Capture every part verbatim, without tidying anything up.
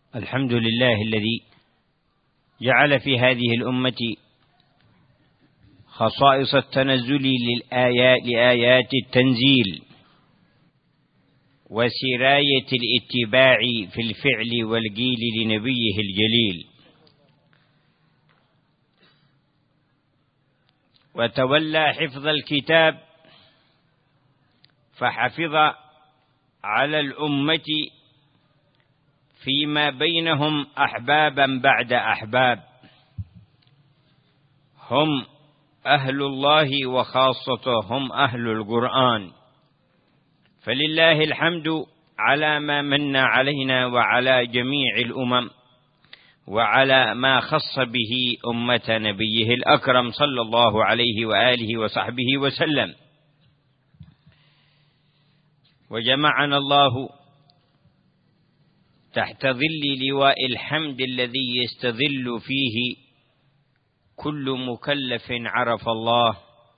الحمد لله الذي جعل في هذه الأمة خصائص التنزل للآيات لآيات التنزيل وسراية الاتباع في الفعل والقيل لنبيه الجليل، وتولى حفظ الكتاب فحفظ على الأمة فيما بينهم أحبابا بعد أحباب، هم أهل الله وخاصته هم أهل القرآن، فلله الحمد على ما من علينا وعلى جميع الأمم وعلى ما خص به أمة نبيه الأكرم صلى الله عليه وآله وصحبه وسلم. وجمعنا الله تحت ظل لواء الحمد الذي يستظل فيه كل مكلف عرف الله،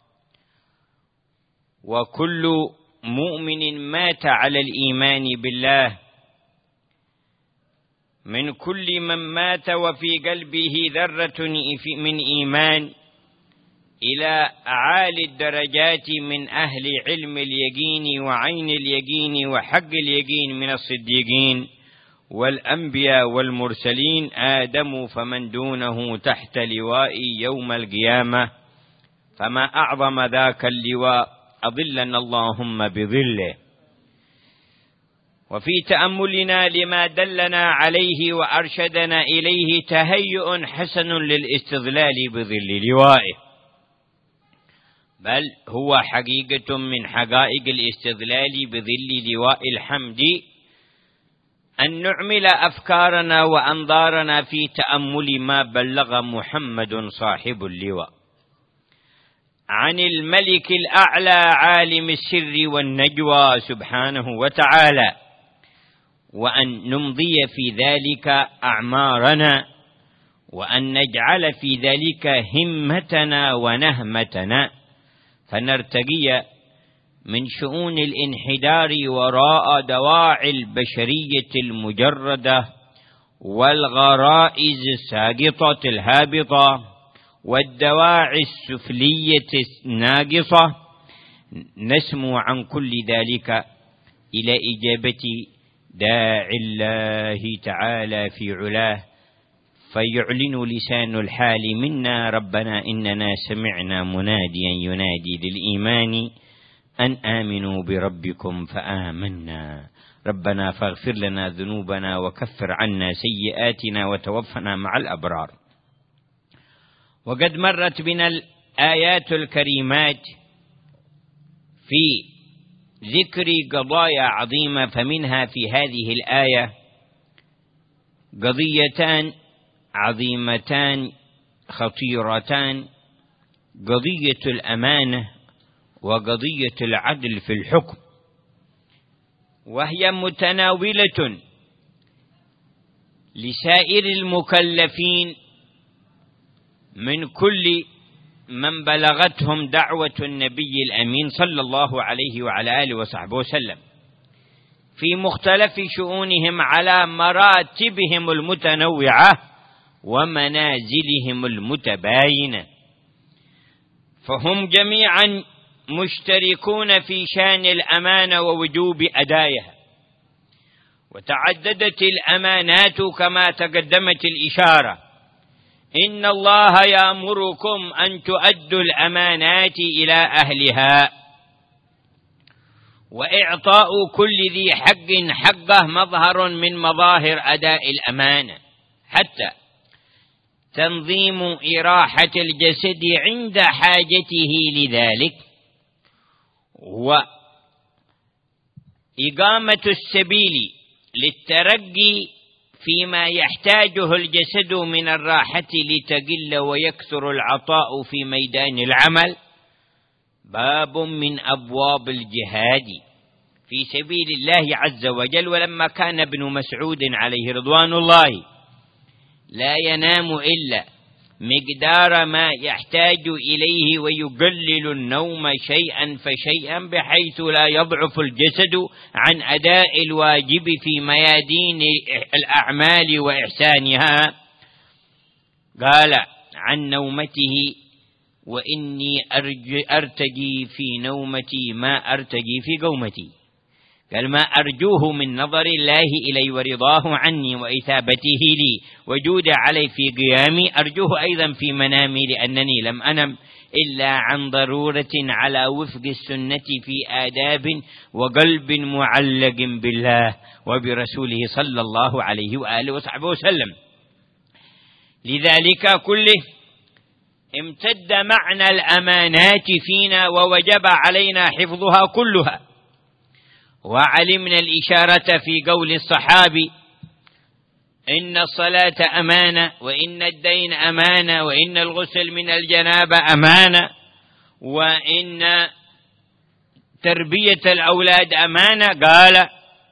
وكل مؤمن مات على الإيمان بالله، من كل من مات وفي قلبه ذرة من إيمان إلى أعالي الدرجات من أهل علم اليقين وعين اليقين وحق اليقين من الصديقين والأنبياء والمرسلين، آدم فمن دونه تحت لواء يوم القيامة، فما أعظم ذاك اللواء، أظلنا اللهم بظله. وفي تأملنا لما دلنا عليه وأرشدنا إليه تهيؤ حسن للاستظلال بظل لوائه، بل هو حقيقة من حقائق الاستظلال بظل لواء الحمد أن نعمل أفكارنا وأنظارنا في تأمل ما بلغ محمد صاحب اللواء عن الملك الأعلى عالم السر والنجوى سبحانه وتعالى، وأن نمضي في ذلك أعمارنا، وأن نجعل في ذلك همتنا ونهمتنا، فنرتقي من شؤون الانحدار وراء دواعي البشرية المجردة والغرائز الساقطة الهابطة والدواعي السفلية الناقصة، نسمو عن كل ذلك إلى إجابة داعي الله تعالى في علاه، فيعلن لسان الحال منا: ربنا إننا سمعنا مناديا ينادي للإيمان أن آمنوا بربكم فآمنا، ربنا فاغفر لنا ذنوبنا وكفر عنا سيئاتنا وتوفنا مع الأبرار. وقد مرت بنا الآيات الكريمات في ذكر قضايا عظيمة، فمنها في هذه الآية قضيتان عظيمتان خطيرتان: قضية الأمانة وقضية العدل في الحكم، وهي متناولة لسائر المكلفين من كل من بلغتهم دعوة النبي الأمين صلى الله عليه وعلى آله وصحبه وسلم في مختلف شؤونهم على مراتبهم المتنوعة ومنازلهم المتباينة، فهم جميعا مشتركون في شان الأمانة ووجوب أدائها. وتعددت الأمانات كما تقدمت الإشارة: إن الله يأمركم أن تؤدوا الأمانات إلى أهلها، وإعطاء كل ذي حق حقه مظهر من مظاهر أداء الأمانة، حتى تنظيم إراحة الجسد عند حاجته لذلك، وإقامة السبيل للترقي فيما يحتاجه الجسد من الراحة لتقل ويكثر العطاء في ميدان العمل، باب من أبواب الجهاد في سبيل الله عز وجل. ولما كان ابن مسعود عليه رضوان الله لا ينام إلا مقدار ما يحتاج إليه ويقلل النوم شيئا فشيئا بحيث لا يضعف الجسد عن أداء الواجب في ميادين الأعمال وإحسانها. قال عن نومته: وإني أرتجي في نومتي ما أرتجي في قومتي. قال: ما أرجوه من نظر الله إلي ورضاه عني وإثابته لي وجود علي في قيامي، أرجوه أيضا في منامي، لأنني لم أنم إلا عن ضرورة على وفق السنة في آداب وقلب معلق بالله وبرسوله صلى الله عليه وآله وصحبه وسلم. لذلك كله امتد معنى الأمانات فينا ووجب علينا حفظها كلها. وعلمنا الإشارة في قول الصحابي: إن الصلاة أمانة، وإن الدين أمانة، وإن الغسل من الجنابة أمانة، وإن تربية الأولاد أمانة. قال: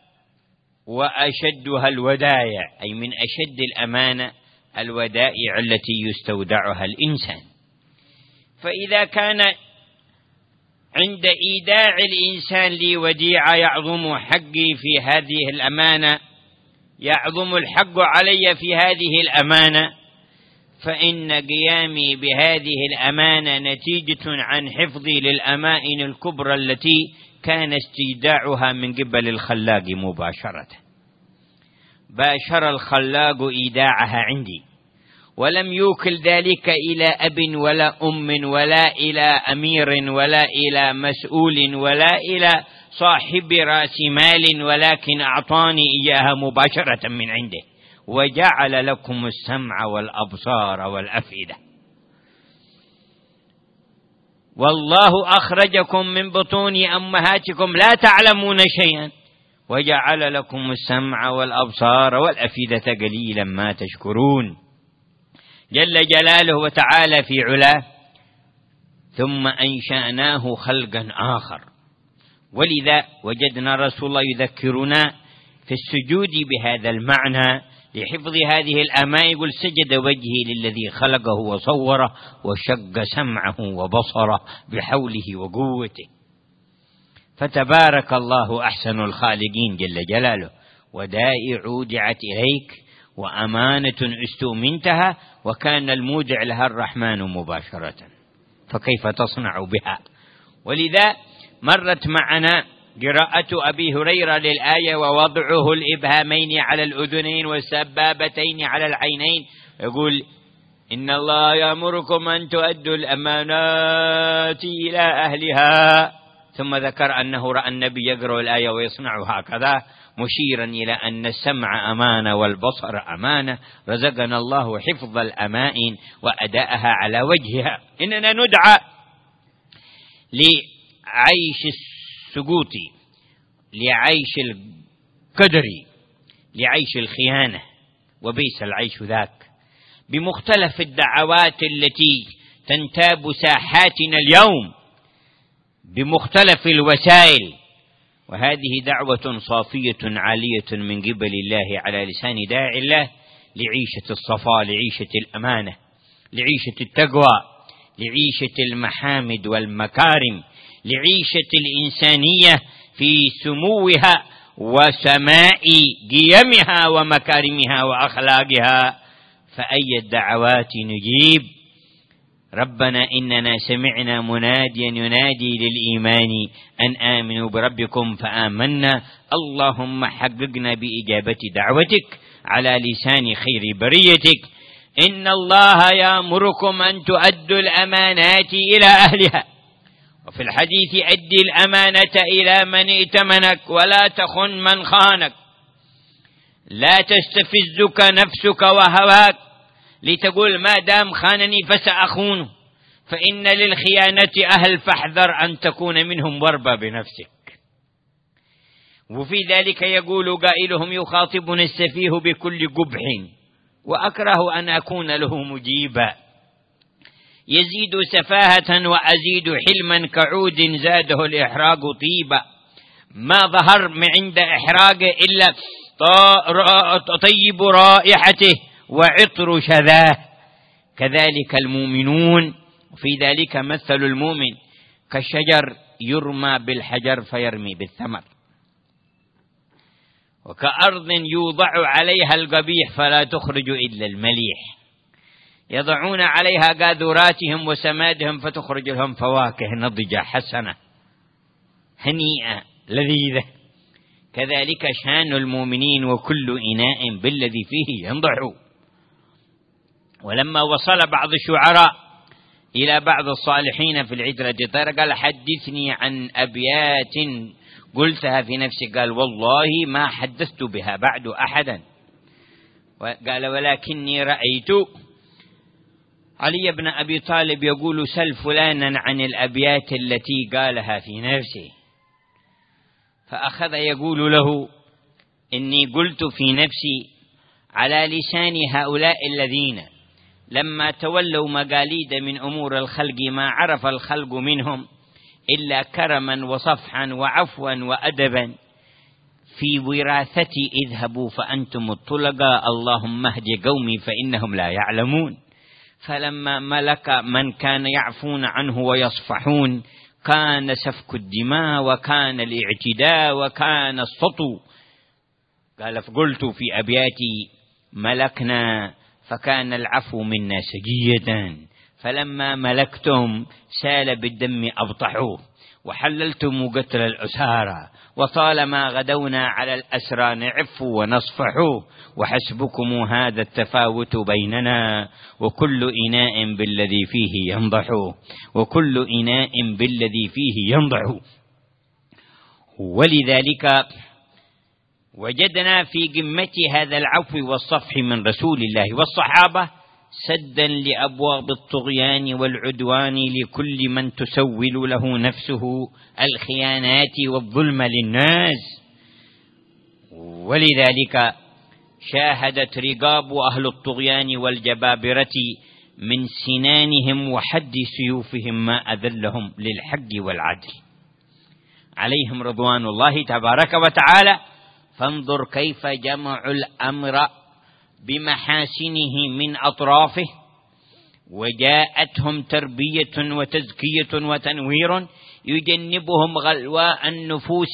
وأشدها الودائع، أي من أشد الأمانة الودائع التي يستودعها الإنسان. فإذا كان عند إيداع الإنسان لي وديعة يعظم حقي في هذه الأمانة، يعظم الحق علي في هذه الأمانة، فإن قيامي بهذه الأمانة نتيجة عن حفظي للأمائن الكبرى التي كان استيداعها من قبل الخلاق مباشرة. باشر الخلاق إيداعها عندي، ولم يوكل ذلك إلى أب ولا أم ولا إلى أمير ولا إلى مسؤول ولا إلى صاحب رأس مال، ولكن أعطاني إياها مباشرة من عنده. وجعل لكم السمع والأبصار والأفئدة. والله أخرجكم من بطون أمهاتكم لا تعلمون شيئا وجعل لكم السمع والأبصار والأفئدة قليلا ما تشكرون. جل جلاله وتعالى في علاه: ثم أنشأناه خلقا آخر. ولذا وجدنا رسول الله يذكرنا في السجود بهذا المعنى لحفظ هذه الأمانة. يقول: سجد وجهي للذي خلقه وصوره وشق سمعه وبصره بحوله وقوته. فتبارك الله أحسن الخالقين جل جلاله. ودائع أودعت إليك وأمانة استؤمنتها، وكان المودع لها الرحمن مباشرة، فكيف تصنع بها؟ ولذا مرت معنا قراءة أبي هريرة للآية: ووضعه الإبهامين على الأذنين والسبابتين على العينين. يقول: إن الله يأمركم أن تؤدوا الأمانات إلى أهلها. ثم ذكر أنه رأى النبي يقرأ الآية ويصنع هكذا، مشيرا إلى أن السمع أمانة والبصر أمانة. رزقنا الله حفظ الأمائن وأداءها على وجهها. إننا ندعى لعيش السقوط، لعيش القدر، لعيش الخيانة، وبئس العيش ذاك، بمختلف الدعوات التي تنتاب ساحاتنا اليوم بمختلف الوسائل. وهذه دعوة صافية عالية من قبل الله على لسان داعي الله لعيشة الصفاء، لعيشة الأمانة، لعيشة التقوى، لعيشة المحامد والمكارم، لعيشة الإنسانية في سموها وسماء قيمها ومكارمها وأخلاقها. فأي الدعوات نجيب؟ ربنا إننا سمعنا مناديا ينادي للإيمان أن آمنوا بربكم فآمنا. اللهم حققنا بإجابة دعوتك على لسان خير بريتك. إن الله يأمركم أن تؤدوا الأمانات إلى أهلها. وفي الحديث: أدي الأمانة إلى من ائتمنك ولا تخن من خانك. لا تستفزك نفسك وهواك لتقول ما دام خانني فسأخونه، فإن للخيانة أهل، فاحذر أن تكون منهم واربى بنفسك. وفي ذلك يقول قائلهم: يخاطبني السفيه بكل قبح وأكره أن أكون له مجيبا. يزيد سفاهة وأزيد حلما كعود زاده الإحراق طيبا. ما ظهر من عند إحراقه إلا طيب رائحته وعطر شذاه. كذلك المؤمنون. وفي ذلك مثل المؤمن كالشجر يرمى بالحجر فيرمي بالثمر، وكأرض يوضع عليها القبيح فلا تخرج إلا المليح، يضعون عليها قاذوراتهم وسمادهم فتخرج لهم فواكه نضجة حسنة هنيئة لذيذة. كذلك شان المؤمنين، وكل إناء بالذي فيه ينضح. ولما وصل بعض الشعراء إلى بعض الصالحين في العترة قال: حدثني عن أبيات قلتها في نفسي، قال: والله ما حدثت بها بعد أحدا. قال: ولكني رأيت علي بن أبي طالب يقول: سل فلانا عن الأبيات التي قالها في نفسه. فأخذ يقول له: إني قلت في نفسي على لسان هؤلاء الذين لما تولوا مقاليد من أمور الخلق ما عرف الخلق منهم إلا كرما وصفحا وعفوا وأدبا، في وراثتي اذهبوا فأنتم الطلقاء، اللهم اهد قومي فإنهم لا يعلمون. فلما ملك من كان يعفون عنه ويصفحون كان سفك الدماء وكان الاعتداء وكان السطو. قال: فقلت في أبياتي ملكنا فكان العفو منا سجية، فلما ملكتم سال بالدم أبطحوه، وحللتم قتل الأسارى، وطالما غدونا على الأسرى نعف ونصفح، وحسبكم هذا التفاوت بيننا، وكل إناء بالذي فيه ينضح، وكل إناء بالذي فيه ينضح. ولذلك وجدنا في قمة هذا العفو والصفح من رسول الله والصحابة سدا لأبواب الطغيان والعدوان لكل من تسول له نفسه الخيانات والظلم للناس. ولذلك شاهدت رقاب أهل الطغيان والجبابرة من سنانهم وحد سيوفهم ما أذلهم للحق والعدل عليهم رضوان الله تبارك وتعالى. فانظر كيف جمعوا الأمر بمحاسنه من أطرافه، وجاءتهم تربية وتزكية وتنوير يجنبهم غلواء النفوس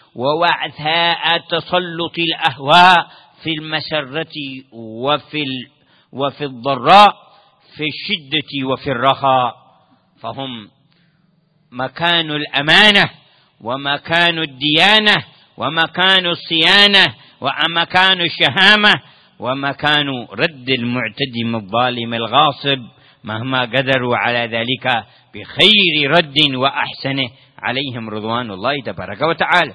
ووعثاء تسلط الأهواء في المسرة وفي وفي الضراء، في الشدة وفي الرخاء. فهم مكان الأمانة ومكان الديانة ومكان الصيانة ومكان الشهامة ومكان رد المعتدم الظالم الغاصب مهما قدروا على ذلك بخير رد وأحسنه عليهم رضوان الله تبارك وتعالى.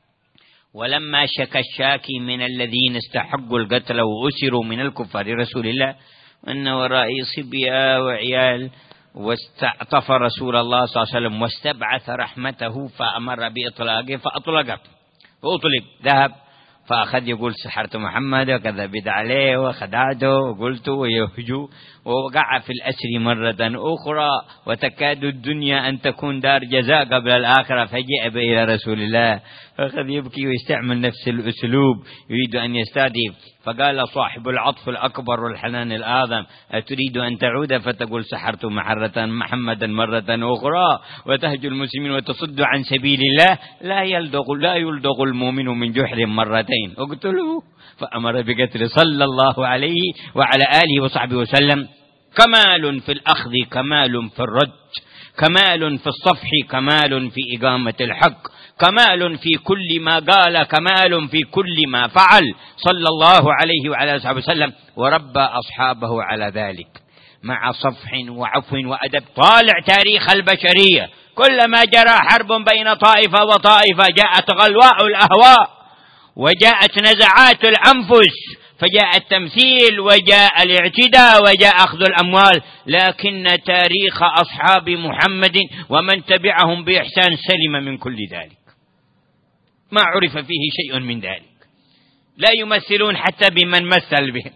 ولما شكى الشاكي من الذين استحقوا القتل وأسروا من الكفار رسول الله أن ورائي صبيا وعيال، واستعطف رسول الله صلى الله عليه وسلم واستبعث رحمته فأمر بإطلاقه فأطلقه فأطلق ذهب. فأخذ يقول سحرت محمد وكذبت عليه وخدعته وقلت ويهجو، ووقع في الأسر مرة أخرى، وتكاد الدنيا أن تكون دار جزاء قبل الآخرة. فجاء إلى رسول الله فأخذ يبكي ويستعمل نفس الأسلوب يريد أن يستهدف. فقال صاحب العطف الأكبر والحنان الأعظم: أتريد أن تعود فتقول سحرت محرة محمدا مرة أخرى وتهجو المسلمين وتصد عن سبيل الله؟ لا يلدغ لا يلدغ المؤمن من جحر مرتين، اقتلوه. فأمر بقتل صلى الله عليه وعلى آله وصحبه وسلم. كمال في الأخذ، كمال في الرد، كمال في الصفح، كمال في إقامة الحق، كمال في كل ما قال، كمال في كل ما فعل صلى الله عليه وعلى آله وصحبه وسلم، وربى أصحابه على ذلك مع صفح وعفو وأدب. طالع تاريخ البشرية، كلما جرى حرب بين طائفة وطائفة جاءت غلواء الأهواء وجاءت نزعات الأنفس، فجاء التمثيل وجاء الاعتداء وجاء أخذ الأموال، لكن تاريخ أصحاب محمد ومن تبعهم بإحسان سلم من كل ذلك، ما عرف فيه شيء من ذلك. لا يمثلون حتى بمن مثل بهم،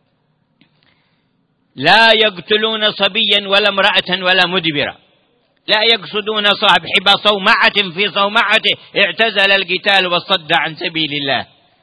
لا يقتلون صبيا ولا امرأة ولا مدبرا، لا يقصدون صاحب حبا صومعة في صومعته اعتزل القتال وصد عن سبيل الله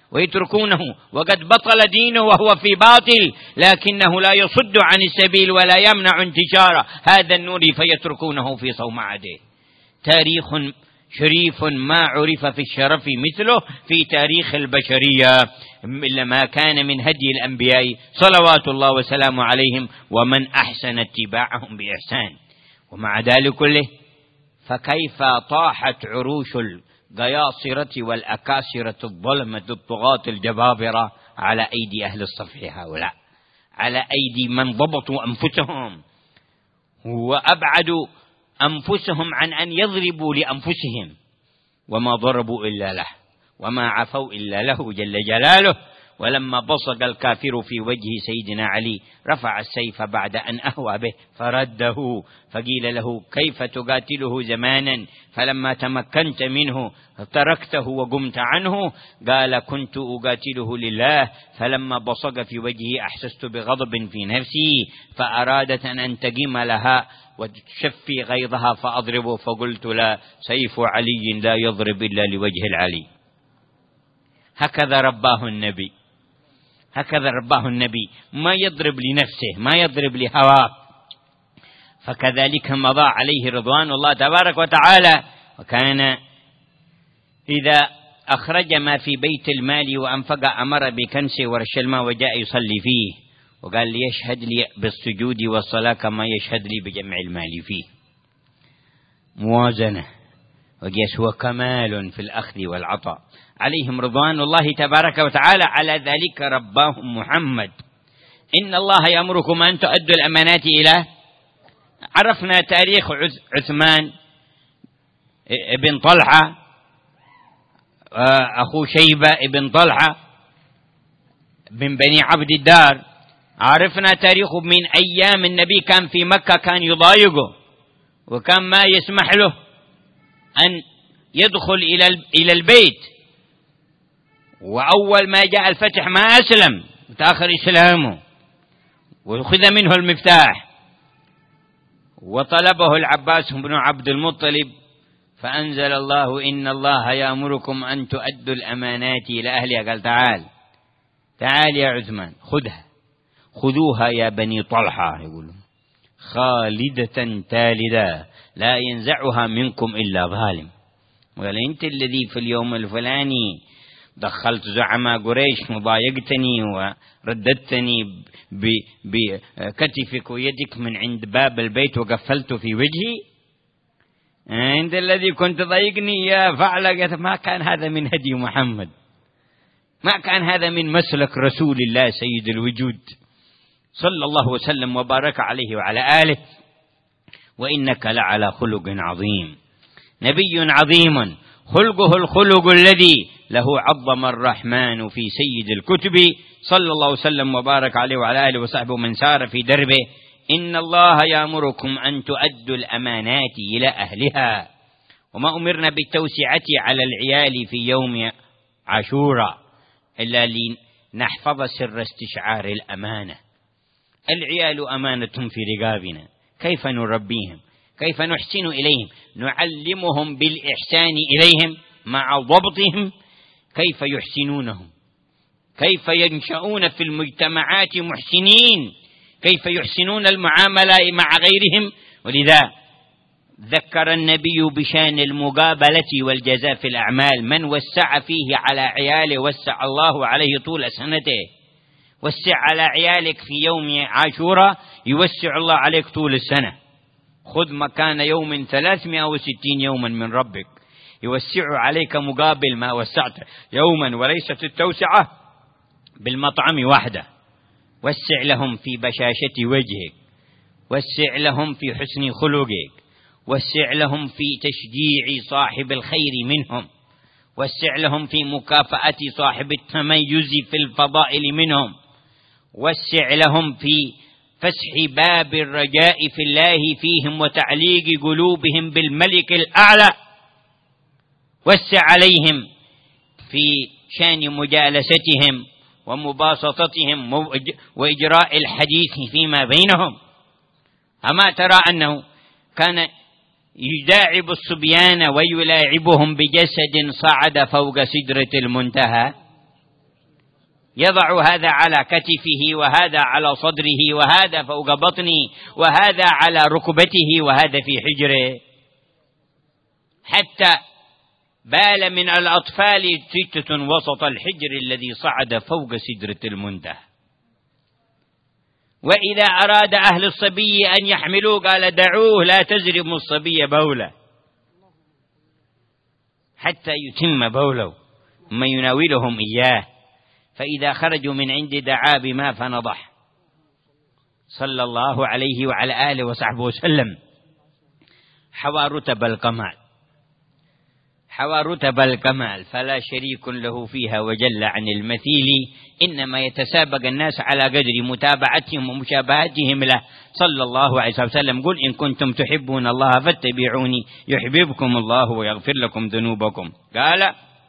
ويتركونه وقد بطل دينه وهو في باطل، لكنه لا يصد عن السبيل ولا يمنع انتشار هذا النور فيتركونه في صومعته. تاريخ شريف ما عرف في الشرف مثله في تاريخ البشرية إلا ما كان من هدي الأنبياء صلوات الله وسلامه عليهم، ومن أحسن اتباعهم بإحسان. ومع ذلك كله فكيف طاحت عروش القياصرة والأكاسرة الظلمة الطغاة الجبابرة على أيدي أهل الصفح هؤلاء، على أيدي من ضبطوا أنفسهم وأبعدوا أنفسهم عن أن يضربوا لأنفسهم، وما ضربوا إلا له وما عفوا إلا له جل جلاله. ولما بصق الكافر في وجه سيدنا علي رفع السيف بعد أن أهوى به فرده، فقيل له كيف تقاتله زمانا فلما تمكنت منه تركته وقمت عنه؟ قال كنت أقاتله لله، فلما بصق في وجهي أحسست بغضب في نفسي فأرادت أن أنتقم لها وتشفي غيظها فأضربه، فقلت لا، سيف علي لا يضرب إلا لوجه العلي. هكذا رباه النبي، هكذا رباه النبي، ما يضرب لنفسه، ما يضرب لهواه. فكذلك مضى عليه رضوان الله تبارك وتعالى، وكان إذا أخرج ما في بيت المال وأنفق أمر بكنسه ورش الماء وجاء يصلي فيه، وقال ليشهد لي بالسجود والصلاة كما يشهد لي بجمع المال فيه. موازنة وقياس هو كمال في الأخذ والعطاء عليهم رضوان الله تبارك وتعالى. على ذلك رباهم محمد. إن الله يأمركم أن تؤدوا الأمانات إلى، عرفنا تاريخ عثمان ابن طلحة أخو شيبة ابن طلحة من بني عبد الدار، عرفنا تاريخه من أيام النبي كان في مكة كان يضايقه وكان ما يسمح له أن يدخل إلى البيت، وأول ما جاء الفتح ما أسلم، تأخر إسلامه وأخذ منه المفتاح، وطلبه العباس بن عبد المطلب فأنزل الله إن الله يأمركم أن تؤدوا الأمانات إلى أهلها. قال تعال تعال يا عثمان خذها، خذوها يا بني طلحة، يقولون خالدة تالدة لا ينزعها منكم إلا ظالم. وقال أنت الذي في اليوم الفلاني دخلت زعماء قريش وضايقتني ورددتني بكتفك ويدك من عند باب البيت وقفلت في وجهي، أنت الذي كنت ضايقني يا فعل. ما كان هذا من هدي محمد، ما كان هذا من مسلك رسول الله سيد الوجود صلى الله وسلم وبارك عليه وعلى آله. وإنك لعلى خلق عظيم، نبي عظيم خلقه الخلق الذي له عظم الرحمن في سيد الكتب صلى الله وسلم وبارك عليه وعلى آله وصحبه من سار في دربه. إن الله يأمركم أن تؤدوا الأمانات إلى أهلها. وما أمرنا بالتوسعة على العيال في يوم عاشوراء إلا لنحفظ سر استشعار الأمانة. العيال أمانة في رقابنا، كيف نربيهم، كيف نحسن إليهم، نعلمهم بالإحسان إليهم مع ضبطهم، كيف يحسنونهم، كيف ينشؤون في المجتمعات محسنين، كيف يحسنون المعاملة مع غيرهم. ولذا ذكر النبي بشان المقابلة والجزاء في الأعمال، من وسع فيه على عياله وسع الله عليه طول سنته. وسع على عيالك في يوم عاشوراء يوسع الله عليك طول السنة. خذ مكان يوم ثلاثمائة وستين يوما من ربك يوسع عليك مقابل ما وسعت يوما، وليست التوسعة بالمطعم وحده. وسع لهم في بشاشة وجهك، وسع لهم في حسن خلقك، وسع لهم في تشجيع صاحب الخير منهم، وسع لهم في مكافأة صاحب التميز في الفضائل منهم، وسع لهم في فسح باب الرجاء في الله فيهم وتعليق قلوبهم بالملك الأعلى. وسع عليهم في شان مجالستهم ومباسطتهم وإجراء الحديث فيما بينهم. أما ترى أنه كان يداعب الصبيان ويلاعبهم بجسد صعد فوق سدرة المنتهى؟ يضع هذا على كتفه وهذا على صدره وهذا فوق بطنه وهذا على ركبته وهذا في حجره، حتى بال من الأطفال ستة وسط الحجر الذي صعد فوق سدرة المنتهى. وإذا أراد أهل الصبي أن يحملوه قال دعوه لا تزرموا الصبي بوله حتى يتم بوله ثم يناولهم إياه، فإذا خرجوا من عند دعا بما فنضح صلى الله عليه وعلى آله وصحبه وسلم. حوى رتب الكمال، حوى رتب الكمال فلا شريك له فيها وجل عن المثيل، إنما يتسابق الناس على قدر متابعتهم ومشابهتهم له صلى الله عليه وسلم. قل إن كنتم تحبون الله فاتبعوني يحببكم الله ويغفر لكم ذنوبكم. قال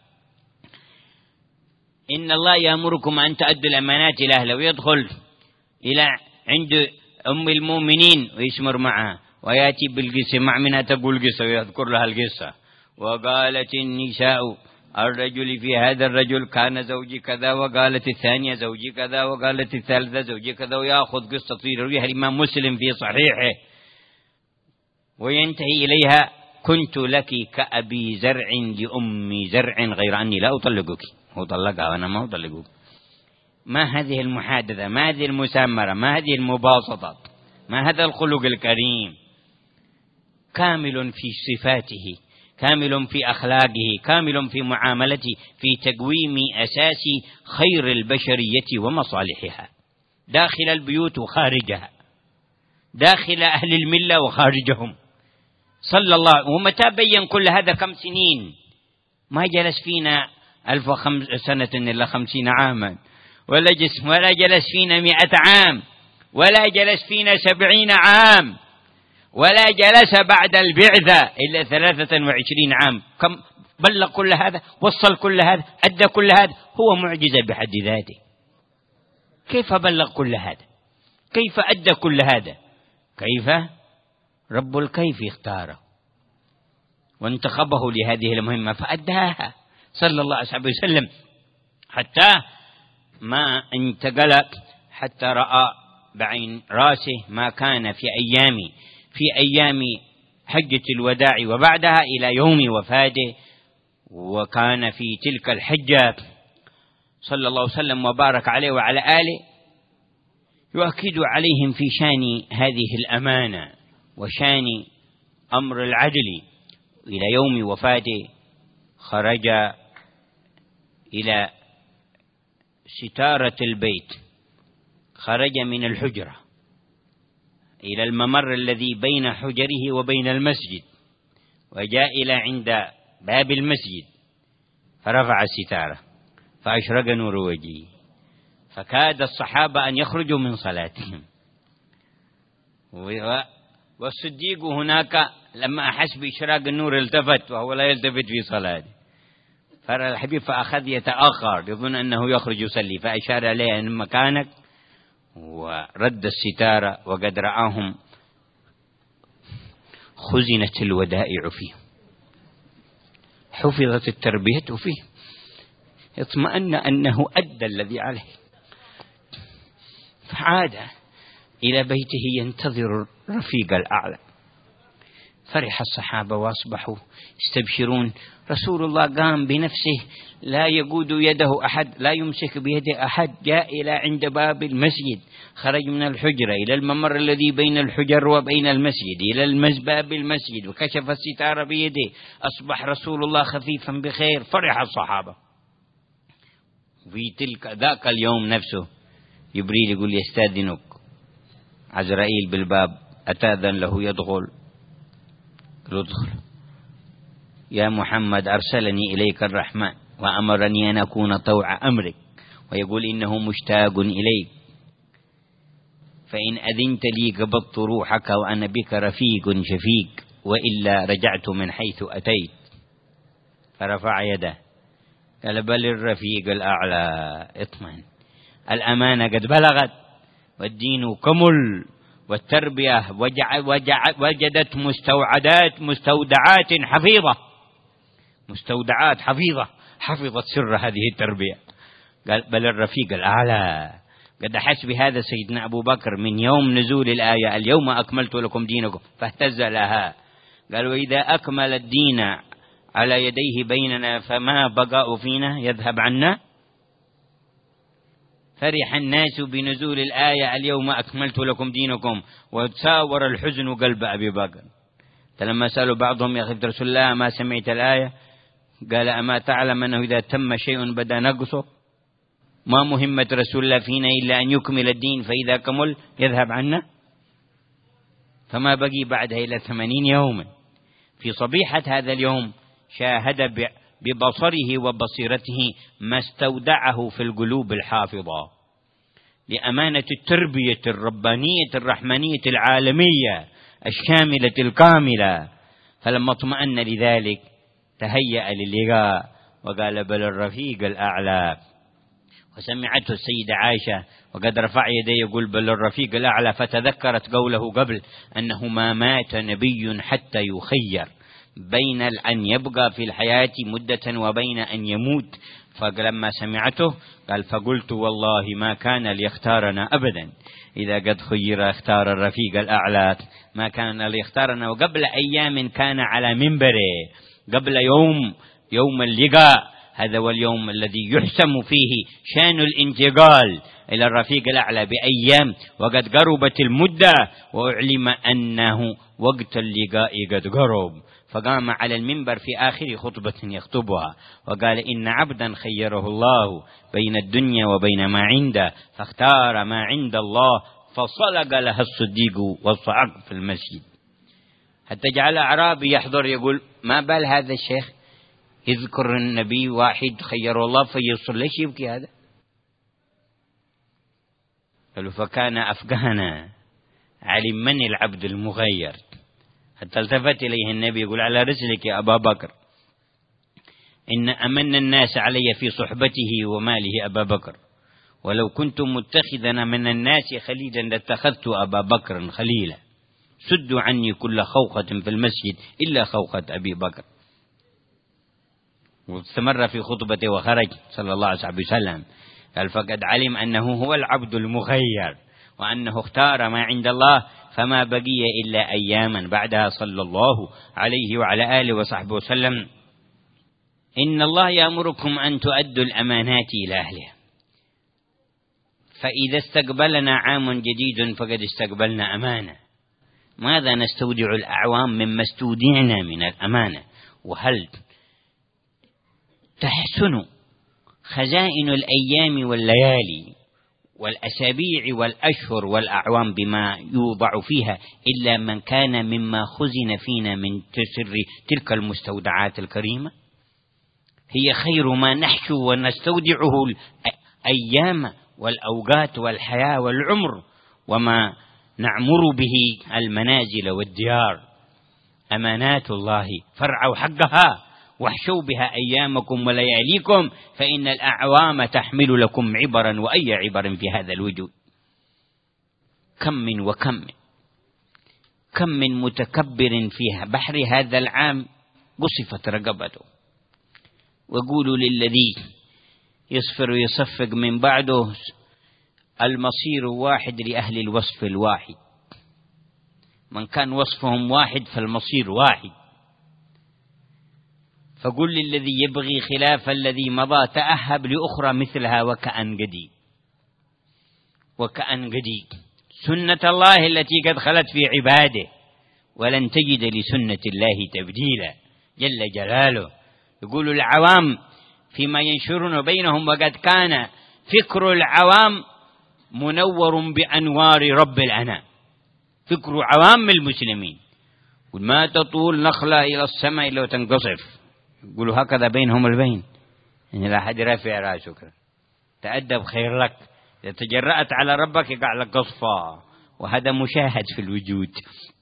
إن الله يأمركم أن تؤدوا الأمانات إلى أهله، ويدخل إلى عند أم المؤمنين ويسمر معها ويأتي بالقصة مع منها تقول قصة ويذكر لها القصة. وقالت النساء الرجل في هذا الرجل كان زوجي كذا، وقالت الثانية زوجي كذا، وقالت الثالثة زوجي كذا، ويأخذ قصة طويلة يرويها الإمام مسلم في صحيحه وينتهي إليها كنت لك كأبي زرع لأمي زرع غير أني لا أطلقك. هو طلقها وأنا ما أطلقك. ما هذه المحادثة، ما هذه المسامرة، ما هذه المباسطة، ما هذا الخلق الكريم؟ كامل في صفاته، كامل في أخلاقه، كامل في معاملته، في تقويم أساس خير البشرية ومصالحها داخل البيوت وخارجها، داخل أهل الملة وخارجهم صلى الله. ومتى بين كل هذا؟ كم سنين؟ ما جلس فينا ألف وخمس سنة إلا خمسين عاما، ولا جلس ولا جلس فينا مئة عام، ولا جلس فينا سبعين عام، ولا جلس بعد البعثة إلا ثلاثة وعشرين عام. كم بلغ كل هذا، وصل كل هذا، أدى كل هذا، هو معجزة بحد ذاته. كيف بلغ كل هذا؟ كيف أدى كل هذا؟ كيف؟ رب الكيف اختاره وانتخبه لهذه المهمة فأداها صلى الله عليه وسلم، حتى ما انتقل، حتى رأى بعين راسه ما كان في أيام في أيام حجة الوداع وبعدها إلى يوم وفاته. وكان في تلك الحجة صلى الله عليه وسلم وبارك عليه وعلى آله يؤكد عليهم في شان هذه الأمانة وشان أمر العدل. إلى يوم وفاته خرج إلى ستارة البيت، خرج من الحجرة إلى الممر الذي بين حجره وبين المسجد، وجاء إلى عند باب المسجد فرفع الستارة فأشرق نور وجهه، فكاد الصحابة أن يخرجوا من صلاتهم. والصديق هناك لما أحس بإشراق النور التفت وهو لا يلتفت في صلاته، فرأى الحبيب فأخذ يتأخر يظن أنه يخرج يصلي، فأشار عليه أن مكانك ورد الستارة، وقد رآهم خزنت الودائع فيه، حفظت التربية فيه، اطمأن أنه أدى الذي عليه، فعاد إلى بيته ينتظر الرفيق الأعلى. فرح الصحابة وأصبحوا يستبشرون. رسول الله قام بنفسه لا يقود يده أحد، لا يمسك بيده أحد، جاء إلى عند باب المسجد، خرج من الحجرة إلى الممر الذي بين الحجر وبين المسجد إلى باب المسجد وكشف الستار بيده، أصبح رسول الله خفيفا بخير. فرح الصحابة. في تلك ذاك اليوم نفسه جبريل يقول يستأذنك عزرائيل بالباب، أتأذن له يدخل؟ ادخل يا محمد، أرسلني إليك الرحمن وأمرني أن أكون طوع أمرك، ويقول إنه مشتاق إليك، فإن أذنت لي قبضت روحك وأنا بك رفيق شفيق، وإلا رجعت من حيث أتيت. فرفع يده قال بل الرفيق الأعلى، اطمئن، الأمانة قد بلغت والدين كمل، والتربية وجع وجع وجدت مستوعدات مستودعات حفيظة، مستودعات حفيظة حفظت سر هذه التربية. قال بل الرفيق الأعلى. قد أحس بهذا سيدنا أبو بكر من يوم نزول الآية اليوم أكملت لكم دينكم، فاهتز لها. قال وإذا أكمل الدين على يديه بيننا فما بقاء فينا يذهب عنا. فرح الناس بنزول الآية اليوم أكملت لكم دينكم، وتساور الحزن قلب أبي بكر. فلما سألوا بعضهم يا خيبة رسول الله ما سمعت الآية؟ قال أما تعلم أنه إذا تم شيء بدأ نقصه؟ ما مهمة رسول الله فينا إلا أن يكمل الدين، فإذا كمل يذهب عنا. فما بقي بعدها إلا ثمانين يوما. في صبيحة هذا اليوم شاهد ببصره وبصيرته ما استودعه في القلوب الحافظة لأمانة التربية الربانية الرحمانية العالمية الشاملة الكاملة. فلما اطمأن لذلك تهيأ للقاء وقال بل الرفيق الأعلى. وسمعته السيدة عائشة وقد رفع يديه يقول بل الرفيق الأعلى، فتذكرت قوله قبل أنه ما مات نبي حتى يخير بين أن يبقى في الحياة مدة وبين أن يموت. فلما سمعته قال فقلت والله ما كان ليختارنا أبدا، إذا قد خير اختار الرفيق الأعلى، ما كان ليختارنا. وقبل أيام كان على منبره، قبل يوم يوم اللقاء، هذا هو اليوم الذي يحسم فيه شان الانتقال إلى الرفيق الأعلى بأيام، وقد قربت المدة وأعلم أنه وقت اللقاء قد قرب. فقام على المنبر في آخر خطبة يخطبها وقال إن عبدا خيره الله بين الدنيا وبين ما عنده فاختار ما عند الله، فصلق لها الصديق والصعق في المسجد، حتى جعل أعرابي يحضر يقول ما بال هذا الشيخ يذكر النبي واحد خير الله فيصل، ليش يبكي هذا؟ قالوا فكان أفقهنا، علم من العبد المغير. حتى التفت إليه النبي يقول على رسلك يا أبا بكر، إن أمن الناس علي في صحبته وماله أبا بكر، ولو كنت متخذا من الناس خليلا لاتخذت أبا بكر خليلا. سدوا عني كل خوخة في المسجد إلا خوخة أبي بكر. واستمر في خطبته وخرج صلى الله عليه وسلم. قال فقد علم أنه هو العبد المخير وأنه اختار ما عند الله، فما بقي إلا أياما بعدها صلى الله عليه وعلى آله وصحبه وسلم. إن الله يأمركم أن تؤدوا الأمانات إلى أهلها، فإذا استقبلنا عام جديد فقد استقبلنا أمانة. ماذا نستودع الأعوام مما استودعنا من الأمانة؟ وهل تحسن خزائن الأيام والليالي والأسابيع والأشهر والأعوام بما يوضع فيها إلا من كان مما خزن فينا من تسر تلك المستودعات الكريمة؟ هي خير ما نحشو ونستودعه الأيام والأوقات والحياة والعمر وما نعمر به المنازل والديار. أمانات الله فارعوا حقها واحشوا بها أيامكم ولياليكم، فإن الأعوام تحمل لكم عبرا وأي عبر في هذا الوجود. كم من وكم من كم من متكبر في بحر هذا العام قصفت رقبته. وقولوا للذي يصفر ويصفق من بعده المصير واحد لأهل الوصف الواحد، من كان وصفهم واحد فالمصير واحد. فقل للذي يبغي خلاف الذي مضى تأهب لأخرى مثلها وكأن قديم وكأن قديم. سنة الله التي قد خلت في عباده ولن تجد لسنة الله تبديلا جل جلاله. يقول العوام فيما ينشرون بينهم وقد كان فكر العوام منور بأنوار رب الأنام، فكر عوام المسلمين. وما تطول نخلة إلى السماء إلا وتنقصف، يقولوا هكذا بينهم البين، يعني لا حد رافع راسك، تأدب خير لك، إذا تجرأت على ربك يقع لك قصفة، وهذا مشاهد في الوجود.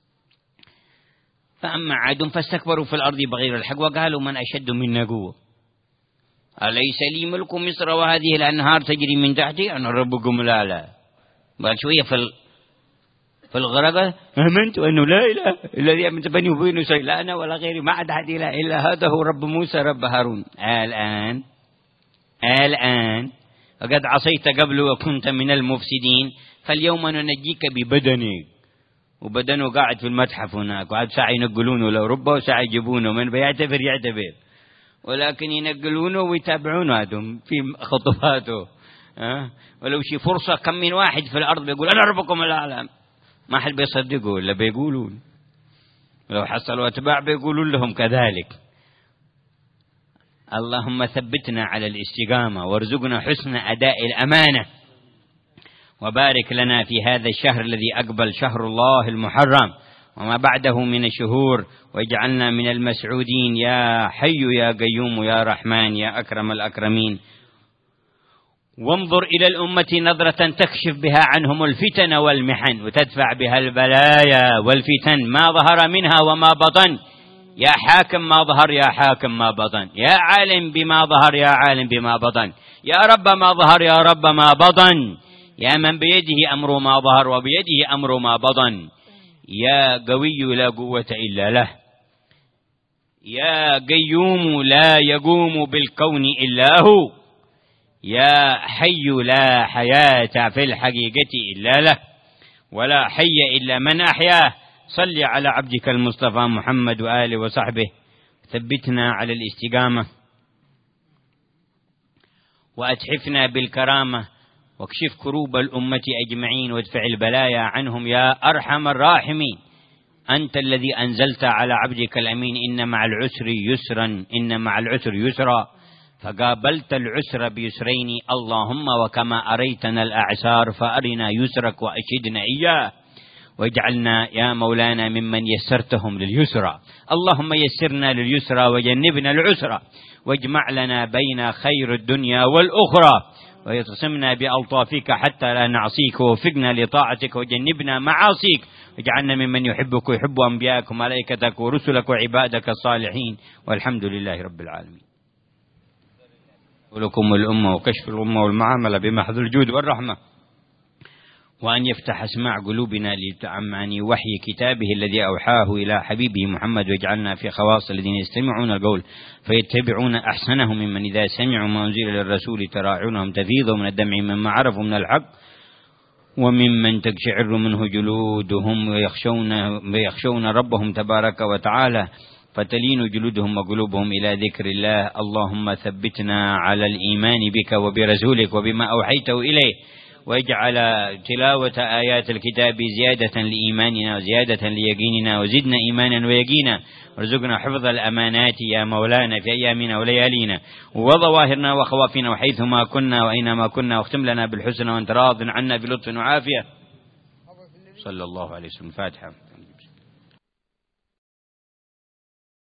فأما عاد فاستكبروا في الأرض بغير الحق وقالوا من أشد منا قوة أليس لي ملك مصر وهذه الأنهار تجري من تحتي أنا ربكم الأعلى. بعد شوية في في الغرقة آمنت أنه لا إله الذي آمنت بني وبين إسرائيل لا أنا ولا غيري ما عاد أحد إله إلا هذا هو رب موسى رب هارون. الآن الآن وقد عصيت قبل وكنت من المفسدين، فاليوم ننجيك ببدنك. وبدنه قاعد في المتحف هناك، وعاد ساعة ينقلونه لو ربه وساعة يجيبونه، من بيعتبر يعتبر، ولكن ينقلونه ويتابعونه هذم في خطواته. أه؟ ولو شي فرصة، كم من واحد في الأرض بيقول أنا ربكم الأعلى، ما حد بيصدقوا إلا بيقولون، ولو حصلوا أتباع بيقولون لهم كذلك. اللهم ثبتنا على الاستقامة وارزقنا حسن أداء الأمانة، وبارك لنا في هذا الشهر الذي أقبل، شهر الله المحرم وما بعده من الشهور، واجعلنا من المسعودين يا حي يا قيوم يا رحمن يا أكرم الأكرمين. وانظر إلى الأمة نظرة تكشف بها عنهم الفتن والمحن، وتدفع بها البلايا والفتن ما ظهر منها وما بطن. يا حاكم ما ظهر، يا حاكم ما بطن، يا عالم بما ظهر، يا عالم بما بطن، يا رب ما ظهر، يا رب ما بطن، يا من بيده أمر ما ظهر وبيده أمر ما بطن، يا قوي لا قوة إلا له، يا قيوم لا يقوم بالكون إلا هو، يا حي لا حياة في الحقيقة إلا له، ولا حي إلا من أحياه. صل على عبدك المصطفى محمد وآله وصحبه، ثبتنا على الاستقامة، وأتحفنا بالكرامة، واكشف كروب الأمة أجمعين، وادفع البلايا عنهم يا أرحم الراحمين. أنت الذي أنزلت على عبدك الأمين إن مع العسر يسرا، إن مع العسر يسرا، فقابلت العسر بيسرين. اللهم وكما أريتنا الأعسار فأرنا يسرك وأشدنا إياه، واجعلنا يا مولانا ممن يسرتهم لليسرى. اللهم يسرنا لليسرى وجنبنا العسرى، واجمع لنا بين خير الدنيا والأخرى، ويتصمنا بألطافك حتى لا نعصيك، ووفقنا لطاعتك وجنبنا معاصيك، واجعلنا ممن يحبك ويحب أنبياءك وملائكتك ورسلك وعبادك الصالحين، والحمد لله رب العالمين. ولكم الأمة وكشف الأمة والمعاملة بمحض الجود والرحمة، وأن يفتح أسماع قلوبنا لتعماني وحي كتابه الذي أوحاه إلى حبيبه محمد، واجعلنا في خواص الذين يستمعون القول فيتبعون أحسنه، ممن إذا سمعوا ما أنزل للرسول تراعونهم تفيض من الدمع مما عرفوا من الحق، وممن تقشعر منه جلودهم ويخشون, ويخشون ربهم تبارك وتعالى، فتلين جلودهم وقلوبهم إلى ذكر الله. اللهم ثبتنا على الإيمان بك وبرسولك وبما أوحيته إليه، واجعل تلاوة آيات الكتاب زيادة لإيماننا وزيادة ليقيننا، وزدنا إيمانا ويقينا، وارزقنا حفظ الأمانات يا مولانا في أيامنا وليالينا وظواهرنا وخوافنا وحيثما كنا وأينما كنا، واختم لنا بالحسنى وانت راض عنا بلطف وعافية. صلى الله عليه وسلم. فاتحة.